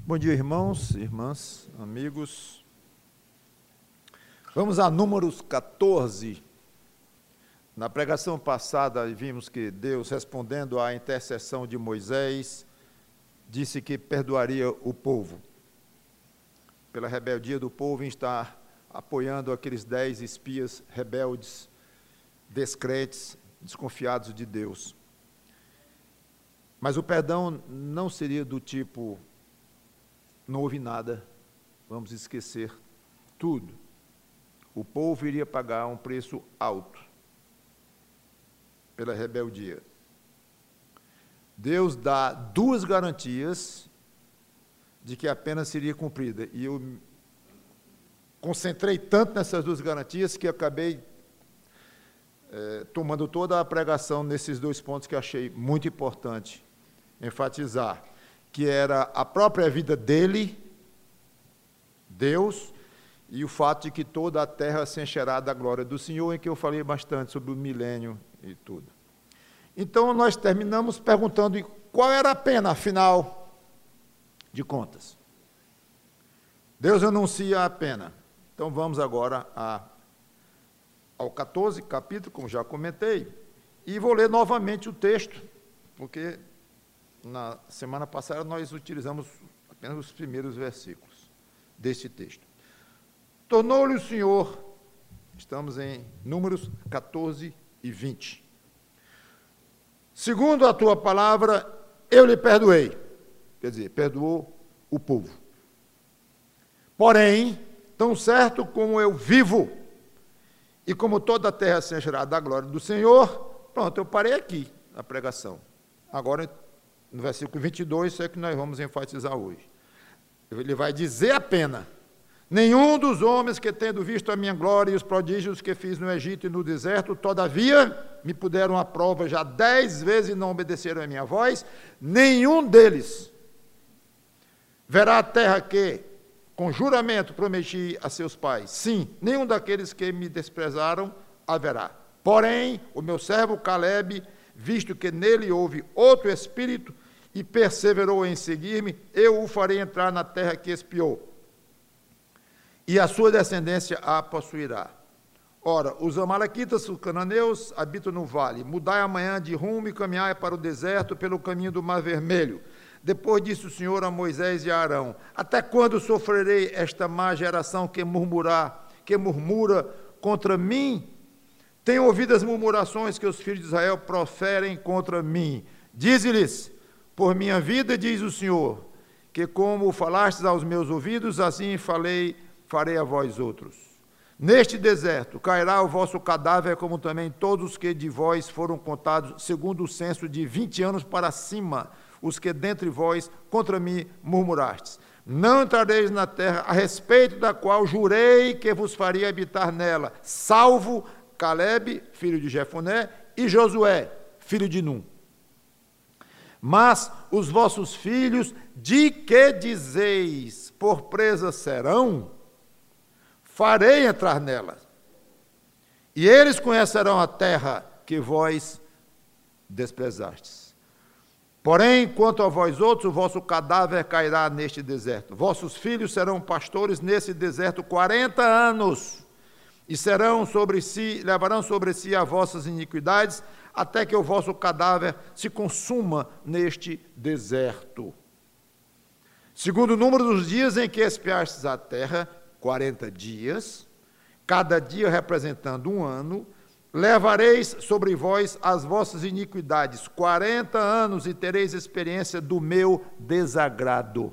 Bom dia, irmãos, irmãs, amigos. Vamos a Números 14. Na pregação passada, vimos que Deus, respondendo à intercessão de Moisés, disse que perdoaria o povo. Pela rebeldia do povo em estar apoiando aqueles 10 espias rebeldes, descrentes, desconfiados de Deus. Mas o perdão não seria do tipo: não houve nada, vamos esquecer tudo. O povo iria pagar um preço alto pela rebeldia. Deus dá 2 garantias de que a pena seria cumprida. E eu concentrei tanto nessas 2 garantias que acabei tomando toda a pregação nesses 2 pontos que achei muito importante enfatizar, que era a própria vida dele, Deus, e o fato de que toda a terra se encherá da glória do Senhor, em que eu falei bastante sobre o milênio e tudo. Então, nós terminamos perguntando qual era a pena, afinal de contas. Deus anuncia a pena. Então, vamos agora ao 14 capítulo, como já comentei, e vou ler novamente o texto, porque na semana passada nós utilizamos apenas os primeiros versículos deste texto. Tornou-lhe o Senhor, estamos em Números 14 e 20. Segundo a tua palavra, eu lhe perdoei. Quer dizer, perdoou o povo. Porém, tão certo como eu vivo, e como toda a terra se encherá da glória do Senhor, pronto, eu parei aqui a pregação. Agora, no versículo 22, isso é que nós vamos enfatizar hoje. Ele vai dizer a pena: nenhum dos homens que, tendo visto a minha glória e os prodígios que fiz no Egito e no deserto, todavia me puderam à prova já 10 vezes e não obedeceram a minha voz, nenhum deles verá a terra que, com juramento, prometi a seus pais. Sim, nenhum daqueles que me desprezaram haverá. Porém, o meu servo Calebe, visto que nele houve outro espírito e perseverou em seguir-me, eu o farei entrar na terra que espiou, e a sua descendência a possuirá. Ora, os amalequitas, os cananeus, habitam no vale. Mudai amanhã de rumo e caminhai para o deserto pelo caminho do Mar Vermelho. Depois disse o Senhor a Moisés e a Arão: até quando sofrerei esta má geração que murmura contra mim? Tenho ouvido as murmurações que os filhos de Israel proferem contra mim. Dize-lhes: por minha vida, diz o Senhor, que como falastes aos meus ouvidos, assim farei a vós outros. Neste deserto cairá o vosso cadáver, como também todos os que de vós foram contados, segundo o censo de 20 anos para cima, os que dentre vós contra mim murmurastes. Não entrareis na terra, a respeito da qual jurei que vos faria habitar nela, salvo Calebe, filho de Jefoné, e Josué, filho de Num. Mas os vossos filhos, de que dizeis, por presa serão, farei entrar nela, e eles conhecerão a terra que vós desprezastes. Porém, quanto a vós outros, o vosso cadáver cairá neste deserto. Vossos filhos serão pastores nesse deserto 40 anos, e levarão sobre si as vossas iniquidades, até que o vosso cadáver se consuma neste deserto. Segundo o número dos dias em que espiastes a terra, 40 dias, cada dia representando 1 ano, levareis sobre vós as vossas iniquidades, 40 anos, e tereis experiência do meu desagrado.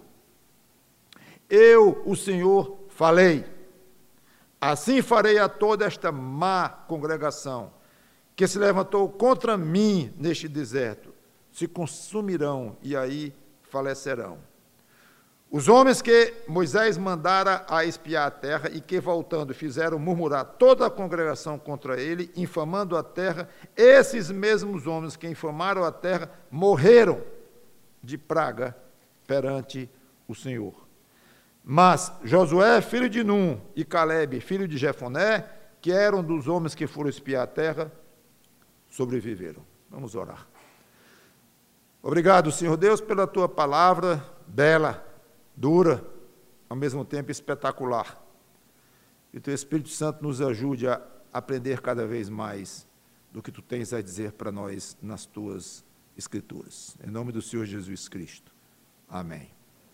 Eu, o Senhor, falei. Assim farei a toda esta má congregação, que se levantou contra mim neste deserto, se consumirão e aí falecerão. Os homens que Moisés mandara a espiar a terra e que, voltando, fizeram murmurar toda a congregação contra ele, infamando a terra, esses mesmos homens que infamaram a terra morreram de praga perante o Senhor. Mas Josué, filho de Num, e Calebe, filho de Jefoné, que eram dos homens que foram espiar a terra, sobreviveram. Vamos orar. Obrigado, Senhor Deus, pela tua palavra bela, dura, ao mesmo tempo espetacular. E o Teu Espírito Santo nos ajude a aprender cada vez mais do que Tu tens a dizer para nós nas Tuas Escrituras. Em nome do Senhor Jesus Cristo. Amém.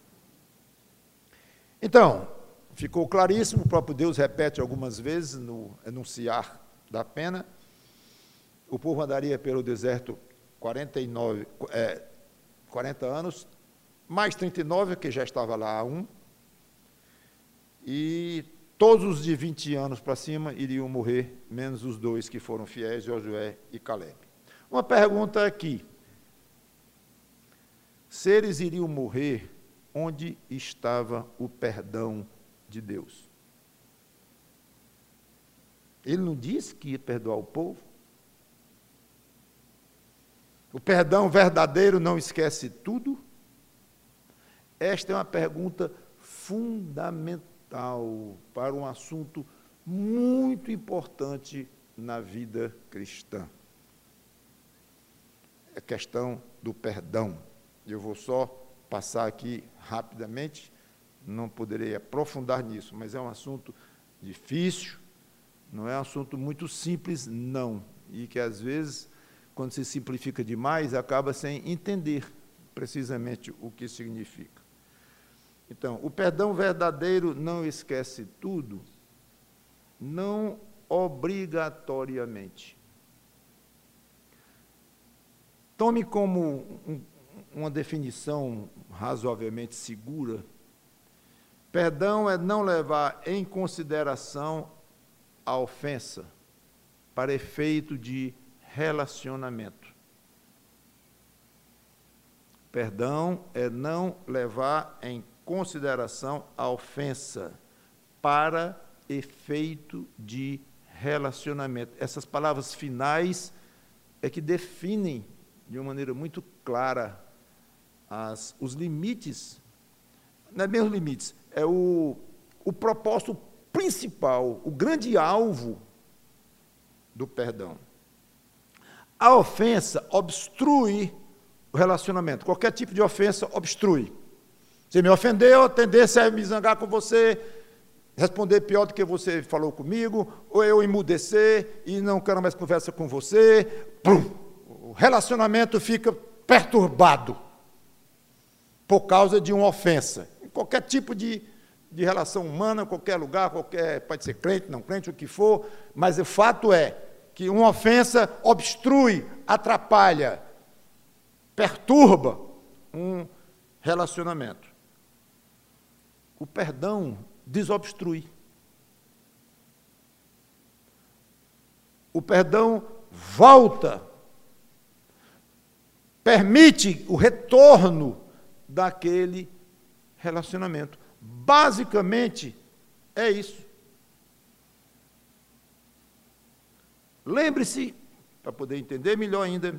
Então, ficou claríssimo, o próprio Deus repete algumas vezes no enunciar da pena. O povo andaria pelo deserto 40 anos, mais 39, que já estava lá há um, e todos os de 20 anos para cima iriam morrer, menos os dois que foram fiéis, Josué e Caleb. Uma pergunta aqui: se eles iriam morrer, onde estava o perdão de Deus? Ele não disse que ia perdoar o povo? O perdão verdadeiro não esquece tudo? Esta é uma pergunta fundamental para um assunto muito importante na vida cristã. É a questão do perdão. Eu vou só passar aqui rapidamente, não poderei aprofundar nisso, mas é um assunto difícil, não é um assunto muito simples, não, e que às vezes, quando se simplifica demais, acaba sem entender precisamente o que significa. Então, o perdão verdadeiro não esquece tudo, não obrigatoriamente. Tome como uma definição razoavelmente segura: perdão é não levar em consideração a ofensa para efeito de relacionamento. Perdão é não levar em consideração a ofensa para efeito de relacionamento. Essas palavras finais é que definem de uma maneira muito clara os limites, não é bem os limites, é o propósito principal, o grande alvo do perdão. A ofensa obstrui o relacionamento. Qualquer tipo de ofensa obstrui. Você me ofendeu, a tendência é me zangar com você, responder pior do que você falou comigo, ou eu emudecer e não quero mais conversa com você. Pum! O relacionamento fica perturbado por causa de uma ofensa. Em qualquer tipo de relação humana, em qualquer lugar, pode ser crente, não crente, o que for, mas o fato é que uma ofensa obstrui, atrapalha, perturba um relacionamento. O perdão desobstrui. O perdão volta, permite o retorno daquele relacionamento. Basicamente, é isso. Lembre-se, para poder entender melhor ainda,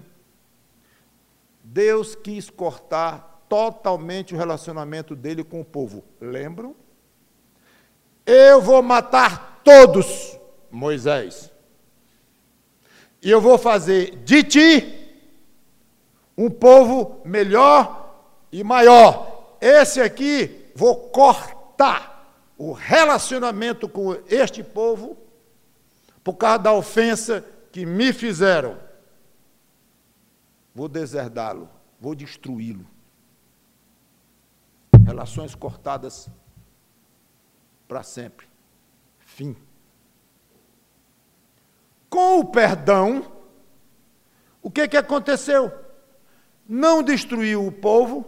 Deus quis cortar totalmente o relacionamento dele com o povo. Lembram? Eu vou matar todos, Moisés. E eu vou fazer de ti um povo melhor e maior. Esse aqui, vou cortar o relacionamento com este povo por causa da ofensa que me fizeram. Vou deserdá-lo, vou destruí-lo. Relações cortadas para sempre. Fim. Com o perdão, o que aconteceu? Não destruiu o povo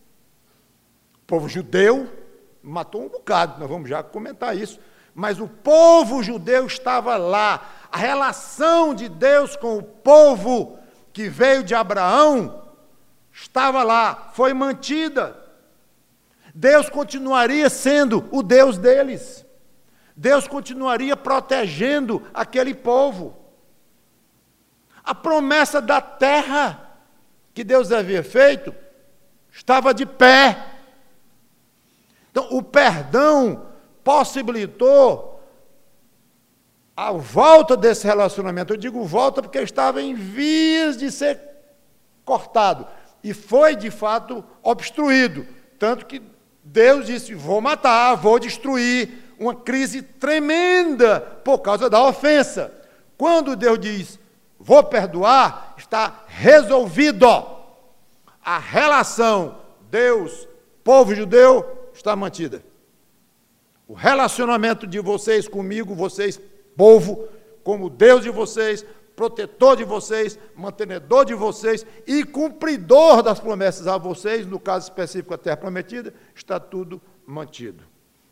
judeu, matou um bocado, nós vamos já comentar isso, mas o povo judeu estava lá. A relação de Deus com o povo que veio de Abraão estava lá, foi mantida. Deus continuaria sendo o Deus deles. Deus continuaria protegendo aquele povo. A promessa da terra que Deus havia feito estava de pé. Então, o perdão possibilitou a volta desse relacionamento. Eu digo volta porque estava em vias de ser cortado. E foi, de fato, obstruído. Tanto que Deus disse, vou matar, vou destruir, uma crise tremenda por causa da ofensa. Quando Deus diz, vou perdoar, está resolvido. A relação Deus, povo judeu, está mantida. O relacionamento de vocês comigo, vocês, povo, como Deus de vocês, protetor de vocês, mantenedor de vocês e cumpridor das promessas a vocês, no caso específico a terra prometida, está tudo mantido.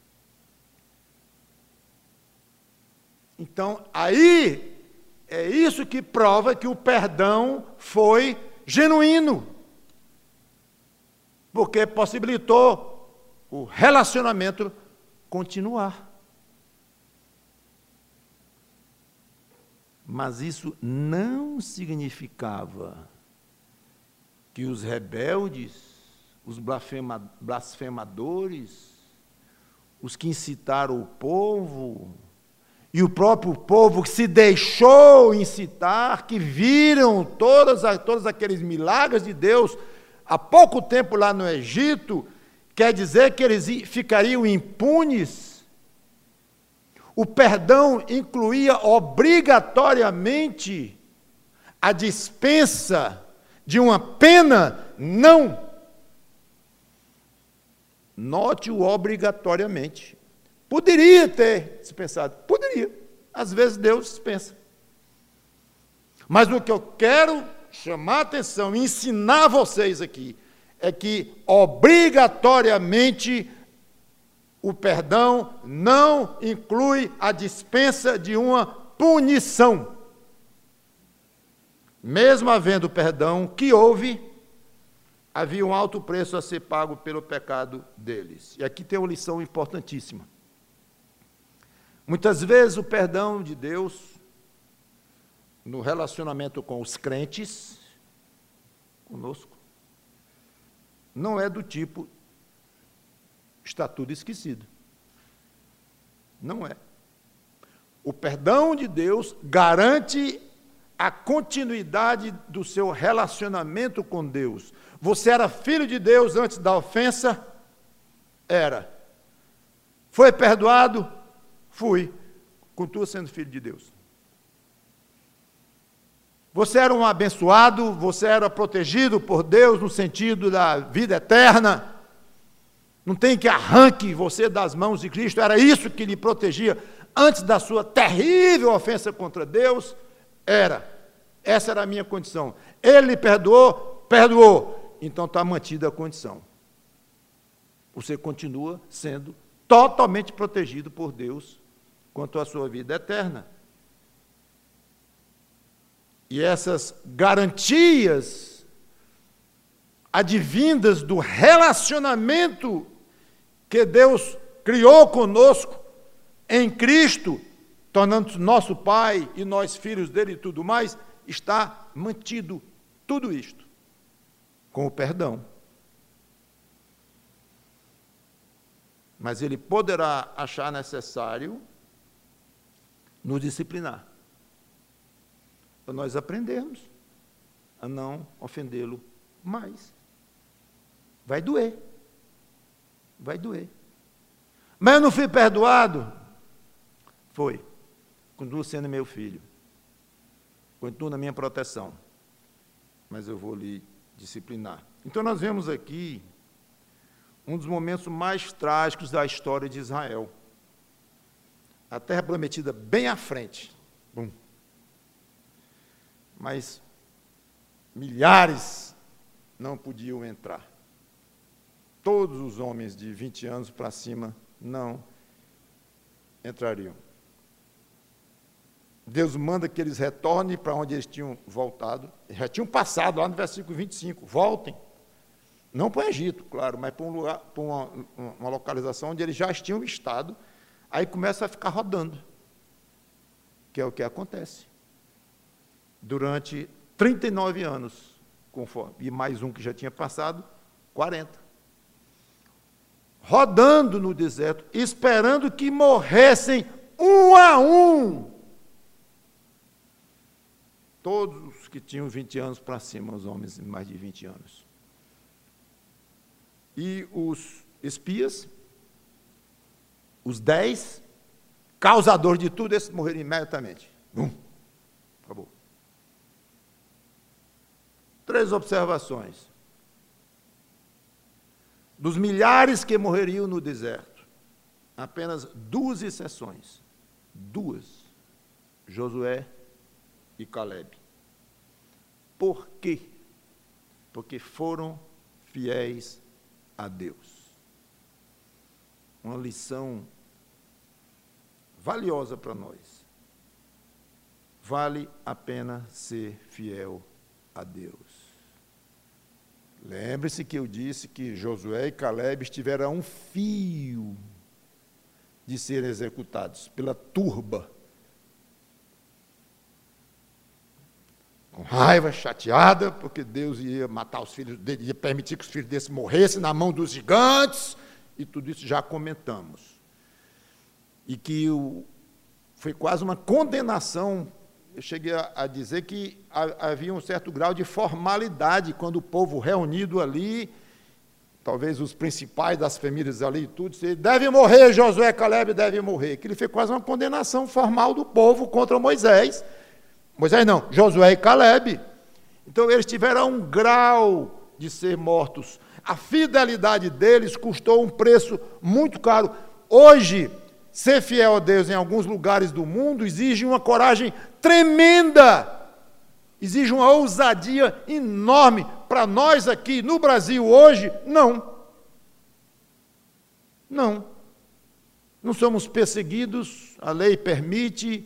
Então, aí, é isso que prova que o perdão foi genuíno, porque possibilitou o relacionamento continuar. Mas isso não significava que os rebeldes, os blasfemadores, os que incitaram o povo, e o próprio povo que se deixou incitar, que viram todos aqueles milagres de Deus há pouco tempo lá no Egito, quer dizer que eles ficariam impunes? O perdão incluía obrigatoriamente a dispensa de uma pena? Não. Note o obrigatoriamente. Poderia ter dispensado, poderia. Às vezes Deus dispensa. Mas o que eu quero chamar a atenção e ensinar a vocês aqui é que obrigatoriamente o perdão não inclui a dispensa de uma punição. Mesmo havendo perdão que houve, havia um alto preço a ser pago pelo pecado deles. E aqui tem uma lição importantíssima. Muitas vezes o perdão de Deus, no relacionamento com os crentes, conosco, não é do tipo, está tudo esquecido. Não é. O perdão de Deus garante a continuidade do seu relacionamento com Deus. Você era filho de Deus antes da ofensa? Era. Foi perdoado? Fui. Continua sendo filho de Deus. Você era um abençoado? Você era protegido por Deus no sentido da vida eterna? Não tem que arranque você das mãos de Cristo. Era isso que lhe protegia antes da sua terrível ofensa contra Deus? Era. Essa era a minha condição. Ele lhe perdoou? Perdoou. Então está mantida a condição. Você continua sendo totalmente protegido por Deus quanto à sua vida eterna. E essas garantias advindas do relacionamento que Deus criou conosco em Cristo, tornando-se nosso Pai e nós filhos dele e tudo mais, está mantido tudo isto com o perdão. Mas ele poderá achar necessário nos disciplinar, para nós aprendermos a não ofendê-lo mais. Vai doer. Vai doer. Mas eu não fui perdoado? Foi. Continuo sendo meu filho. Continuo na minha proteção. Mas eu vou lhe disciplinar. Então nós vemos aqui um dos momentos mais trágicos da história de Israel. A terra prometida bem à frente. Bum. Mas milhares não podiam entrar. Todos os homens de 20 anos para cima não entrariam. Deus manda que eles retornem para onde eles tinham voltado. Já tinham passado lá no versículo 25. Voltem. Não para o Egito, claro, mas para um lugar, para uma localização onde eles já tinham estado. Aí começa a ficar rodando. Que é o que acontece. Durante 39 anos, conforme, e mais um que já tinha passado, 40. Rodando no deserto, esperando que morressem um a um. Todos os que tinham 20 anos para cima, os homens de mais de 20 anos. E os espias, os 10, causadores de tudo, esses morreram imediatamente. Acabou. 3 observações. Dos milhares que morreriam no deserto, apenas 2 exceções. 2. Josué e Calebe. Por quê? Porque foram fiéis a Deus. Uma lição valiosa para nós. Vale a pena ser fiel a Deus. Lembre-se que eu disse que Josué e Calebe estiveram a um fio de serem executados pela turba. Com raiva, chateada, porque Deus ia matar os filhos dele, ia permitir que os filhos desses morressem na mão dos gigantes, e tudo isso já comentamos. E que foi quase uma condenação. Eu cheguei a dizer que havia um certo grau de formalidade quando o povo reunido ali, talvez os principais das famílias ali e tudo, deve morrer, Josué, Calebe deve morrer. Que ele fez quase uma condenação formal do povo contra Moisés. Moisés não, Josué e Calebe. Então eles tiveram um grau de ser mortos. A fidelidade deles custou um preço muito caro. Hoje, ser fiel a Deus em alguns lugares do mundo exige uma coragem tremenda, exige uma ousadia enorme. Para nós aqui no Brasil hoje, não. Não somos perseguidos, a lei permite.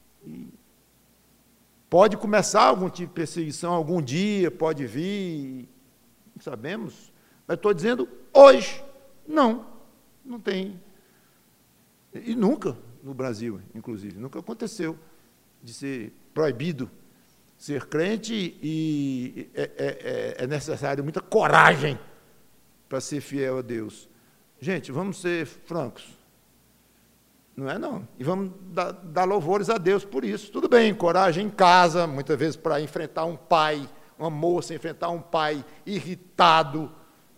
Pode começar algum tipo de perseguição algum dia, pode vir, não sabemos. Mas estou dizendo hoje, não tem. E nunca, no Brasil, inclusive, nunca aconteceu de ser proibido ser crente, e é necessário muita coragem para ser fiel a Deus. Gente, vamos ser francos. Não é não. E vamos dar louvores a Deus por isso. Tudo bem, coragem em casa, muitas vezes para enfrentar um pai, uma moça enfrentar um pai irritado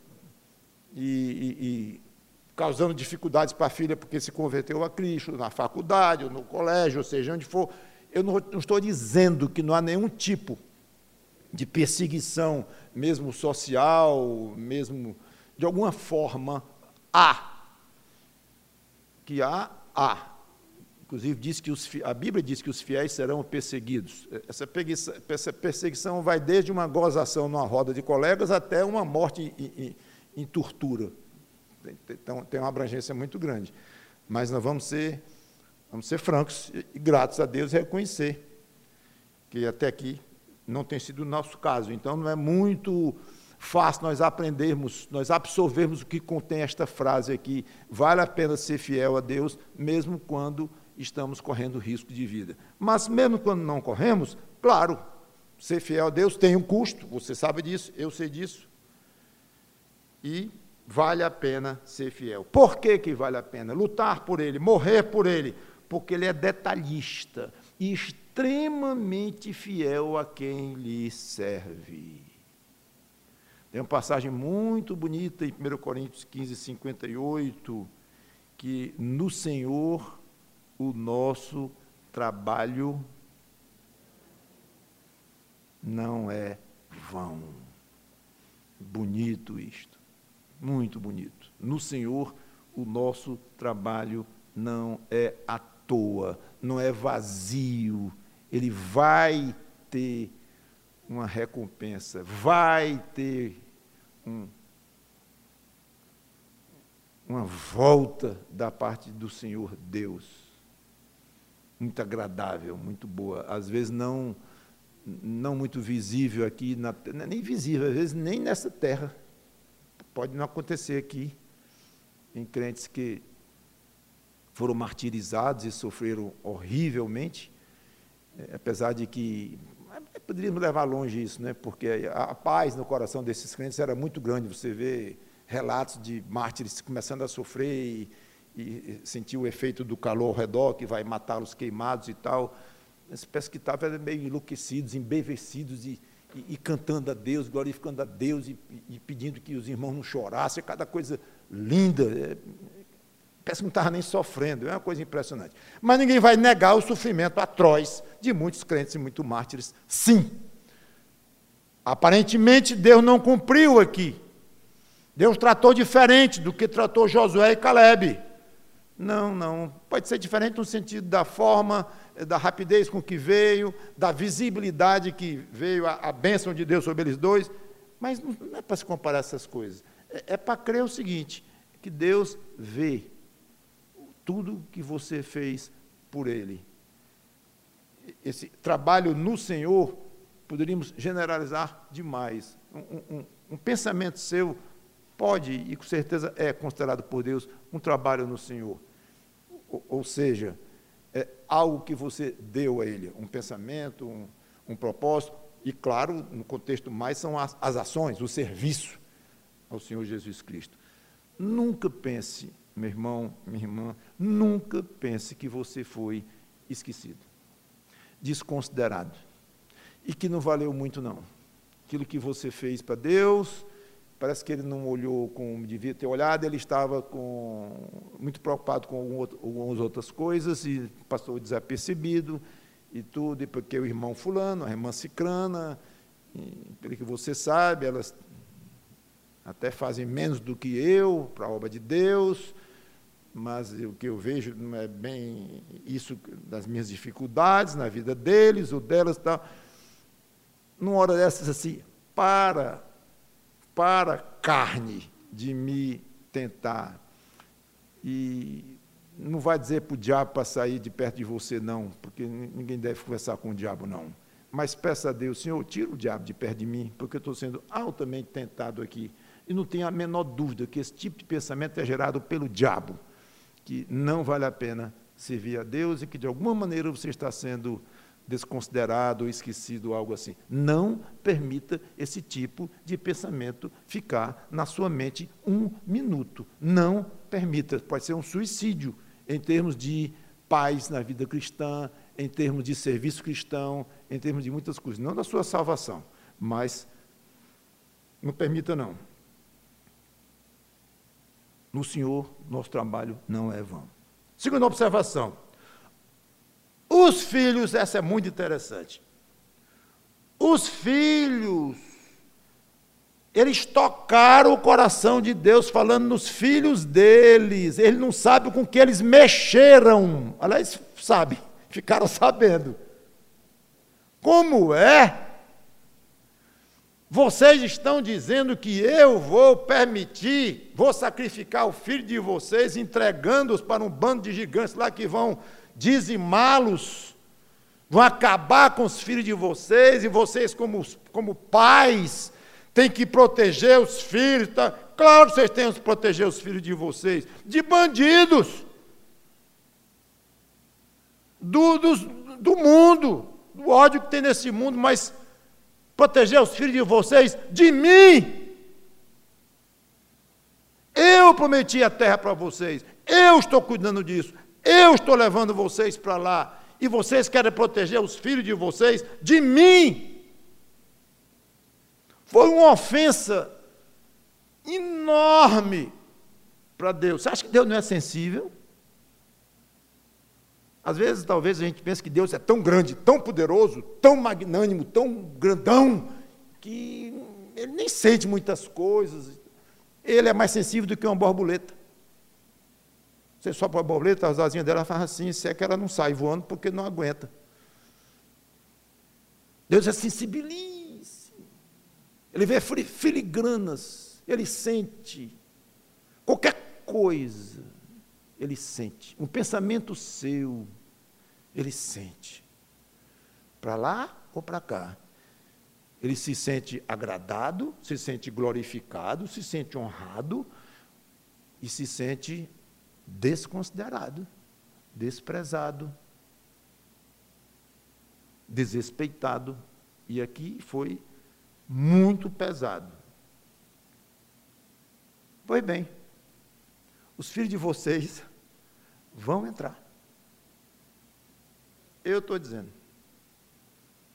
e causando dificuldades para a filha porque se converteu a Cristo, na faculdade, ou no colégio, ou seja, onde for. Eu não estou dizendo que não há nenhum tipo de perseguição, mesmo social, mesmo de alguma forma, Inclusive, a Bíblia diz que os fiéis serão perseguidos. Essa perseguição vai desde uma gozação numa roda de colegas até uma morte em tortura. Então, tem uma abrangência muito grande. Mas nós vamos ser francos e gratos a Deus e reconhecer que até aqui não tem sido o nosso caso. Então, não é muito fácil nós aprendermos, nós absorvermos o que contém esta frase aqui. Vale a pena ser fiel a Deus, mesmo quando estamos correndo risco de vida. Mas mesmo quando não corremos, claro, ser fiel a Deus tem um custo, você sabe disso, eu sei disso. E vale a pena ser fiel. Por que vale a pena? Lutar por Ele, morrer por Ele, porque Ele é detalhista e extremamente fiel a quem lhe serve. Tem uma passagem muito bonita em 1 Coríntios 15, 58, que no Senhor o nosso trabalho não é vão. Bonito isto, muito bonito. No Senhor o nosso trabalho não é à toa, não é vazio. Ele vai ter uma recompensa, vai ter uma volta da parte do Senhor Deus, muito agradável, muito boa, às vezes não muito visível aqui, nem visível, às vezes nem nessa terra, pode não acontecer aqui, em crentes que foram martirizados e sofreram horrivelmente, apesar de que poderíamos levar longe isso, né? Porque a paz no coração desses crentes era muito grande. Você vê relatos de mártires começando a sofrer e sentir o efeito do calor ao redor, que vai matá-los queimados e tal. Parece que estavam meio enlouquecidos, embevecidos e cantando a Deus, glorificando a Deus e pedindo que os irmãos não chorassem, cada coisa linda, parece que não estava nem sofrendo, é uma coisa impressionante. Mas ninguém vai negar o sofrimento atroz de muitos crentes e muitos mártires, sim. Aparentemente, Deus não cumpriu aqui. Deus tratou diferente do que tratou Josué e Calebe. Não. Pode ser diferente no sentido da forma, da rapidez com que veio, da visibilidade que veio a bênção de Deus sobre eles dois, mas não é para se comparar essas coisas. É para crer o seguinte, que Deus vê tudo que você fez por Ele. Esse trabalho no Senhor, poderíamos generalizar demais. Um pensamento seu pode, e com certeza é considerado por Deus, um trabalho no Senhor. Ou seja, é algo que você deu a Ele, um pensamento, um propósito, e claro, no contexto mais são as ações, o serviço ao Senhor Jesus Cristo. Nunca pense, meu irmão, minha irmã, nunca pense que você foi esquecido, desconsiderado, e que não valeu muito não. Aquilo que você fez para Deus, parece que ele não olhou como devia ter olhado, ele estava muito preocupado com algumas outras coisas e passou desapercebido e tudo, e porque o irmão fulano, a irmã cicrana, pelo que você sabe, elas até fazem menos do que eu para a obra de Deus, mas o que eu vejo não é bem isso das minhas dificuldades na vida deles, ou delas, tal. Numa hora dessas, assim, para carne de me tentar. E não vai dizer para o diabo para sair de perto de você, não, porque ninguém deve conversar com o diabo, não. Mas peça a Deus, Senhor, tira o diabo de perto de mim, porque eu estou sendo altamente tentado aqui. E não tenho a menor dúvida que esse tipo de pensamento é gerado pelo diabo, que não vale a pena servir a Deus e que, de alguma maneira, você está sendo desconsiderado ou esquecido, algo assim. Não permita esse tipo de pensamento ficar na sua mente um minuto. Não permita. Pode ser um suicídio em termos de paz na vida cristã, em termos de serviço cristão, em termos de muitas coisas. Não da sua salvação, mas não permita, não. No Senhor, nosso trabalho não é vão. Segunda observação. Os filhos, essa é muito interessante. Os filhos, eles tocaram o coração de Deus falando nos filhos deles. Ele não sabe com que eles mexeram. Aliás, sabe, ficaram sabendo. Como é? Vocês estão dizendo que eu vou permitir, vou sacrificar o filho de vocês, entregando-os para um bando de gigantes lá que vão dizimá-los, vão acabar com os filhos de vocês, e vocês, como pais, têm que proteger os filhos. Tá? Claro que vocês têm que proteger os filhos de vocês, de bandidos, do mundo, do ódio que tem nesse mundo, mas proteger os filhos de vocês de mim. Eu prometi a terra para vocês, eu estou cuidando disso, eu estou levando vocês para lá, e vocês querem proteger os filhos de vocês de mim. Foi uma ofensa enorme para Deus. Você acha que Deus não é sensível? Às vezes, talvez a gente pense que Deus é tão grande, tão poderoso, tão magnânimo, tão grandão, que ele nem sente muitas coisas. Ele é mais sensível do que uma borboleta. Você sopra a borboleta, as asinhas dela faz assim, se é que ela não sai voando porque não aguenta. Deus é sensibilíssimo. Ele vê filigranas, ele sente. Qualquer coisa, ele sente. Um pensamento seu, ele sente. Para lá ou para cá. Ele se sente agradado, se sente glorificado, se sente honrado e se sente desconsiderado, desprezado, desrespeitado. E aqui foi muito pesado. Pois bem, os filhos de vocês vão entrar. Eu estou dizendo.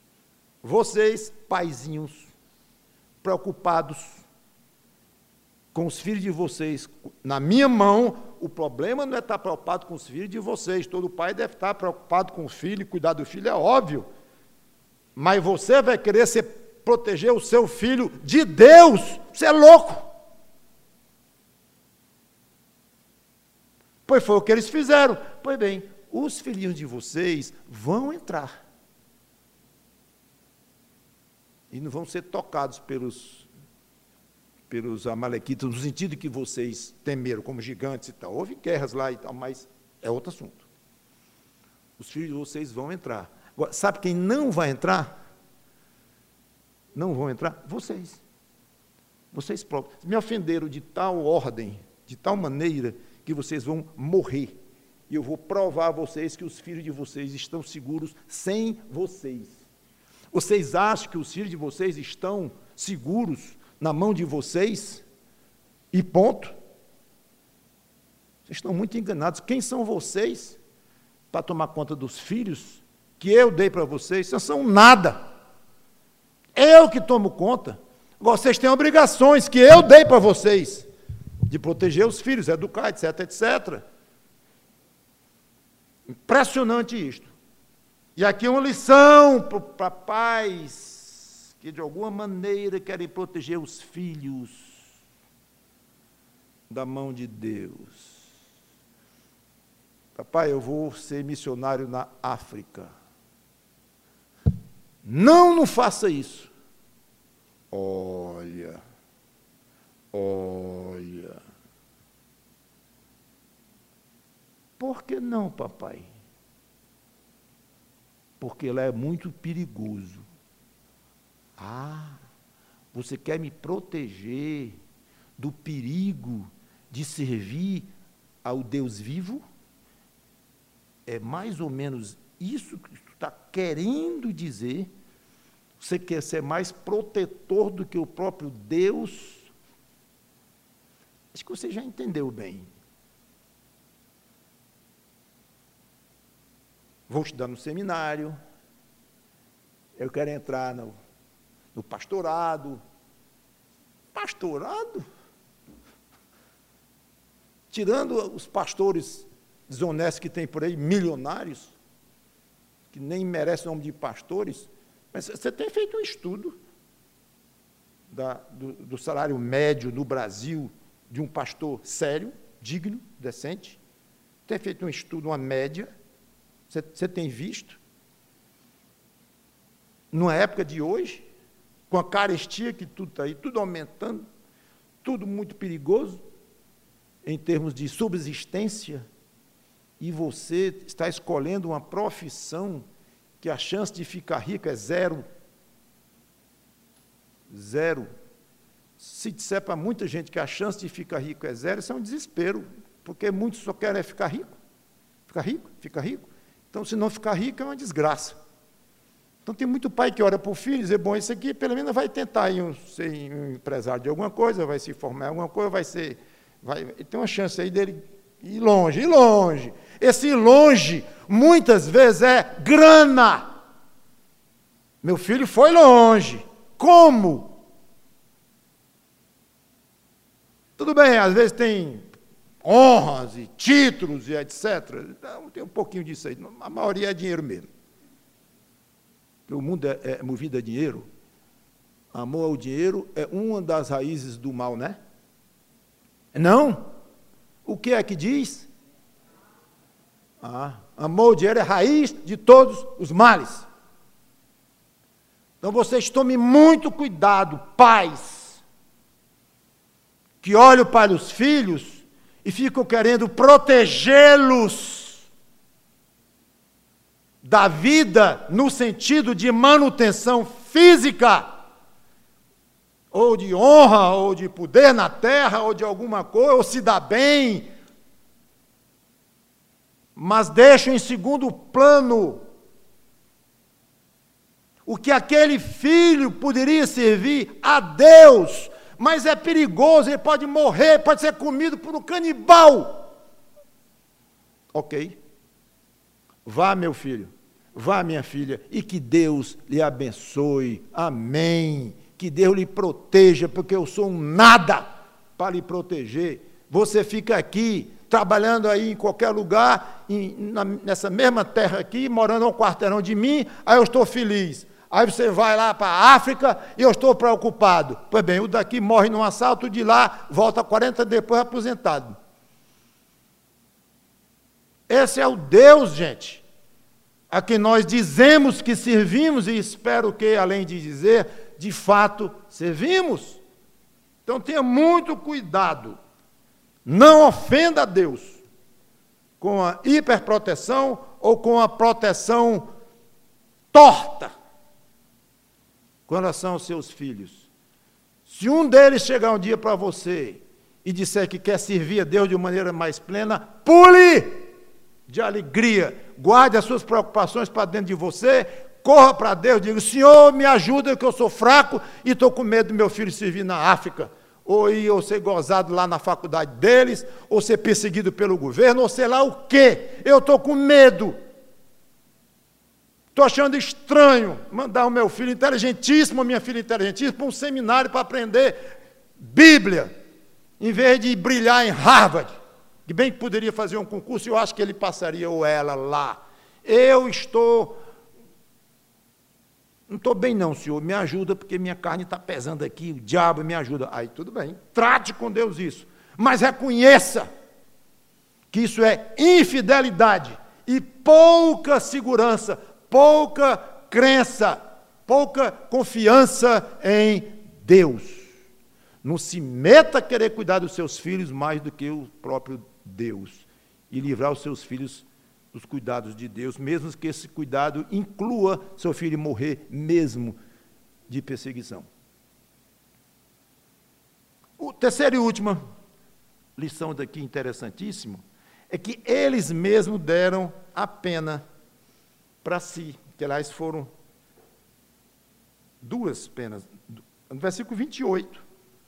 Vocês, paizinhos, preocupados com os filhos de vocês na minha mão, o problema não é estar preocupado com os filhos de vocês. Todo pai deve estar preocupado com o filho, cuidar do filho, é óbvio. Mas você vai querer proteger o seu filho de Deus. Você é louco. Pois foi o que eles fizeram. Pois bem, os filhinhos de vocês vão entrar. E não vão ser tocados pelos amalequitas, no sentido que vocês temeram, como gigantes e tal. Houve guerras lá e tal, mas é outro assunto. Os filhos de vocês vão entrar. Agora, sabe quem não vai entrar? Não vão entrar? Vocês. Vocês próprios. Me ofenderam de tal ordem, de tal maneira, que vocês vão morrer. E eu vou provar a vocês que os filhos de vocês estão seguros sem vocês. Vocês acham que os filhos de vocês estão seguros na mão de vocês? E ponto. Vocês estão muito enganados. Quem são vocês para tomar conta dos filhos que eu dei para vocês? Vocês não são nada. Eu que tomo conta. Agora, vocês têm obrigações que eu dei para vocês, de proteger os filhos, educar, etc, etc. Impressionante isto. E aqui uma lição para pais que, de alguma maneira, querem proteger os filhos da mão de Deus. Papai, eu vou ser missionário na África. Não faça isso. Olha. Por que não, papai? Porque lá é muito perigoso. Você quer me proteger do perigo de servir ao Deus vivo? É mais ou menos isso que tu está querendo dizer? Você quer ser mais protetor do que o próprio Deus? Acho que você já entendeu bem. Vou estudar no seminário, eu quero entrar no pastorado. Pastorado? Tirando os pastores desonestos que tem por aí, milionários, que nem merecem o nome de pastores, mas você tem feito um estudo do salário médio no Brasil de um pastor sério, digno, decente? Tem feito um estudo, uma média? Você tem visto? Na época de hoje, com a carestia que tudo está aí, tudo aumentando, tudo muito perigoso, em termos de subsistência, e você está escolhendo uma profissão que a chance de ficar rico é zero. Zero. Se disser para muita gente que a chance de ficar rico é zero, isso é um desespero, porque muitos só querem ficar rico. Ficar rico, ficar rico. Então, se não ficar rico, é uma desgraça. Então, tem muito pai que ora para o filho e diz, bom, esse aqui pelo menos vai tentar ser um empresário de alguma coisa, vai se formar em alguma coisa, tem uma chance aí dele ir longe, ir longe. Esse ir longe, muitas vezes, é grana. Meu filho foi longe. Como? Tudo bem, às vezes tem honras e títulos e etc. Então, tem um pouquinho disso aí. A maioria é dinheiro mesmo. O mundo é movido a dinheiro. Amor ao dinheiro é uma das raízes do mal, né? Não? O que é que diz? Amor ao dinheiro é raiz de todos os males. Então, vocês tomem muito cuidado, pais, que olham para os filhos e ficam querendo protegê-los da vida no sentido de manutenção física, ou de honra, ou de poder na terra, ou de alguma coisa, ou se dá bem, mas deixam em segundo plano o que aquele filho poderia servir a Deus, mas é perigoso, ele pode morrer, pode ser comido por um canibal. Ok. Vá, meu filho, vá, minha filha, e que Deus lhe abençoe. Amém. Que Deus lhe proteja, porque eu sou um nada. para lhe proteger. Você fica aqui, trabalhando aí em qualquer lugar, nessa mesma terra aqui, morando a um quarteirão de mim, aí eu estou feliz. Aí você vai lá para a África e eu estou preocupado. Pois bem, o daqui morre num assalto, de lá volta 40 depois aposentado. Esse é o Deus, gente, a quem nós dizemos que servimos, e espero que, além de dizer, de fato servimos. Então tenha muito cuidado. Não ofenda a Deus com a hiperproteção ou com a proteção torta com relação aos seus filhos. Se um deles chegar um dia para você e disser que quer servir a Deus de maneira mais plena, pule de alegria, guarde as suas preocupações para dentro de você, corra para Deus, diga: Senhor, me ajuda, que eu sou fraco e estou com medo do meu filho servir na África, ou ser gozado lá na faculdade deles, ou ser perseguido pelo governo, ou sei lá o quê. Eu estou com medo. Estou achando estranho mandar o meu filho inteligentíssimo, a minha filha inteligentíssima, para um seminário para aprender Bíblia, em vez de brilhar em Harvard, que bem que poderia fazer um concurso, eu acho que ele passaria ou ela lá. Não estou bem não, Senhor, me ajuda, porque minha carne está pesando aqui, o diabo me ajuda. Aí tudo bem, trate com Deus isso, mas reconheça que isso é infidelidade e pouca segurança, pouca crença, pouca confiança em Deus. Não se meta a querer cuidar dos seus filhos mais do que o próprio Deus, e livrar os seus filhos dos cuidados de Deus, mesmo que esse cuidado inclua seu filho morrer mesmo de perseguição. O terceiro e última lição daqui, interessantíssimo, é que eles mesmos deram a pena para si, que aliás foram duas penas. No versículo 28,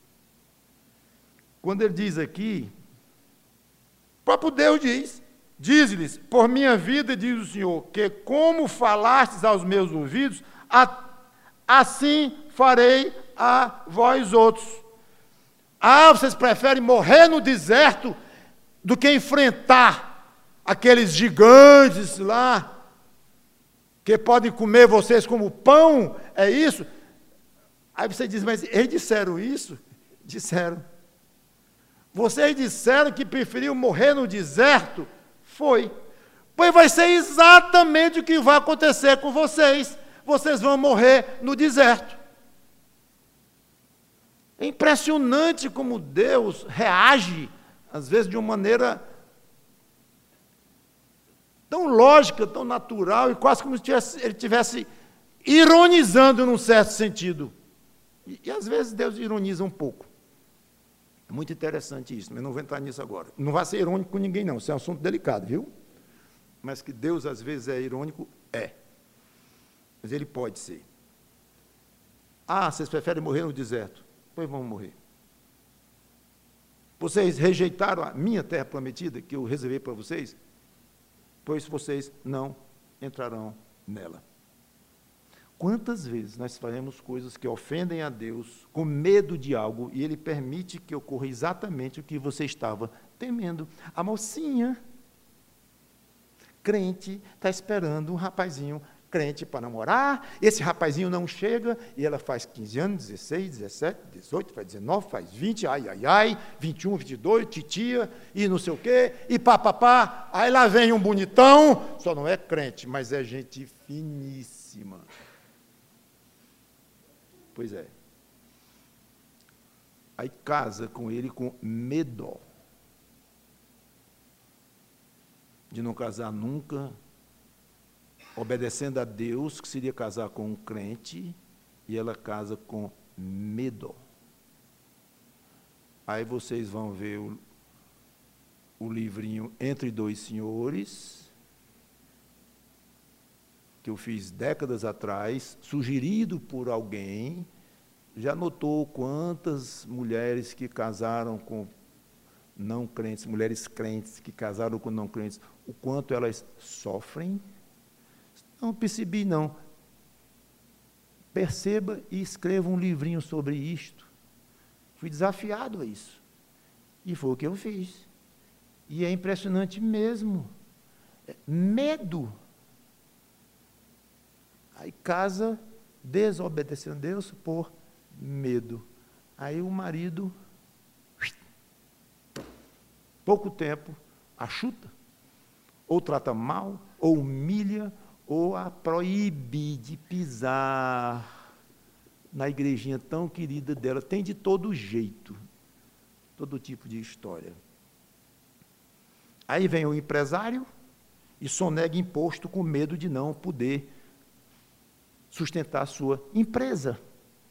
quando ele diz aqui, o próprio Deus diz-lhes: por minha vida, diz o Senhor, que como falastes aos meus ouvidos, assim farei a vós outros. Vocês preferem morrer no deserto do que enfrentar aqueles gigantes lá, que podem comer vocês como pão, é isso? Aí você diz: mas eles disseram isso? Disseram. Vocês disseram que preferiam morrer no deserto? Foi. Pois vai ser exatamente o que vai acontecer com vocês. Vocês vão morrer no deserto. É impressionante como Deus reage, às vezes de uma maneira tão lógica, tão natural, e quase como se ele estivesse ironizando num certo sentido. E às vezes Deus ironiza um pouco. É muito interessante isso, mas não vou entrar nisso agora. Não vai ser irônico com ninguém, não. Isso é um assunto delicado, viu? Mas que Deus, às vezes, é irônico, é. Mas ele pode ser. Vocês preferem morrer no deserto? Pois vão morrer. Vocês rejeitaram a minha terra prometida, que eu reservei para vocês? Pois vocês não entrarão nela. Quantas vezes nós faremos coisas que ofendem a Deus com medo de algo e Ele permite que ocorra exatamente o que você estava temendo? A mocinha crente está esperando um rapazinho crente para namorar, esse rapazinho não chega, e ela faz 15 anos, 16, 17, 18, faz 19, faz 20, 21, 22, titia, e não sei o quê, e papapá, aí lá vem um bonitão, só não é crente, mas é gente finíssima. Pois é. Aí casa com ele com medo de não casar nunca, obedecendo a Deus, que seria casar com um crente, e ela casa com medo. Aí vocês vão ver o livrinho Entre Dois Senhores, que eu fiz décadas atrás, sugerido por alguém. Já notou quantas mulheres que casaram com não crentes, mulheres crentes que casaram com não crentes, o quanto elas sofrem? Não percebi, não. Perceba e escreva um livrinho sobre isto. Fui desafiado a isso. E foi o que eu fiz. E é impressionante mesmo. Medo. Aí casa desobedecendo a Deus por medo. Aí o marido, pouco tempo, a chuta, ou trata mal, ou humilha, ou a proíbe de pisar na igrejinha tão querida dela. Tem de todo jeito, todo tipo de história. Aí vem o empresário e sonega imposto com medo de não poder sustentar a sua empresa.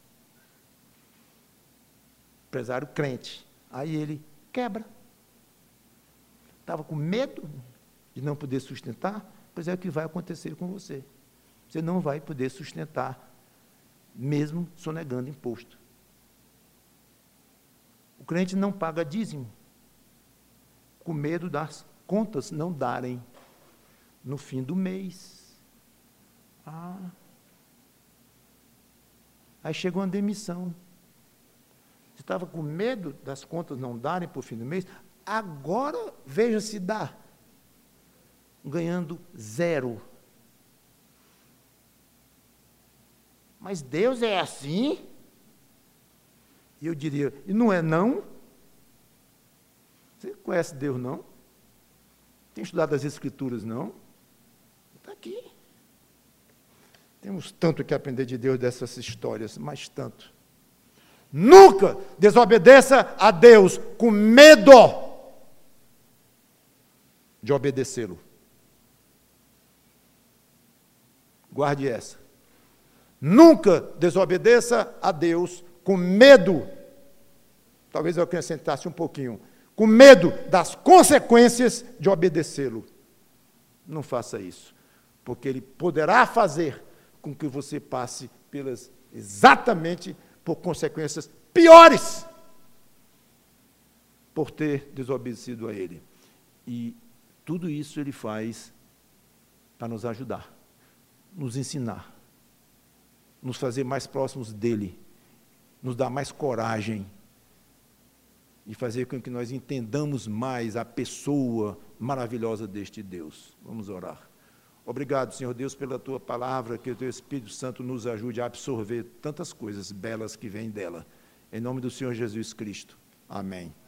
Empresário crente. Aí ele quebra. Estava com medo de não poder sustentar, pois é o que vai acontecer com você. Você não vai poder sustentar, mesmo sonegando imposto. O crente não paga dízimo, com medo das contas não darem no fim do mês. Aí chegou uma demissão. Você estava com medo das contas não darem para o fim do mês? Agora, veja se dá. Ganhando 0. Mas Deus é assim? E eu diria, e não é não? Você conhece Deus não? Tem estudado as Escrituras não? Está aqui. Temos tanto que aprender de Deus dessas histórias, mas tanto. Nunca desobedeça a Deus com medo de obedecê-lo. Guarde essa. Nunca desobedeça a Deus com medo, talvez eu acrescentasse um pouquinho, com medo das consequências de obedecê-lo. Não faça isso, porque Ele poderá fazer com que você passe exatamente por consequências piores por ter desobedecido a Ele. E tudo isso Ele faz para nos ajudar, nos ensinar, nos fazer mais próximos dEle, nos dar mais coragem e fazer com que nós entendamos mais a pessoa maravilhosa deste Deus. Vamos orar. Obrigado, Senhor Deus, pela Tua palavra, que o Teu Espírito Santo nos ajude a absorver tantas coisas belas que vêm dela. Em nome do Senhor Jesus Cristo. Amém.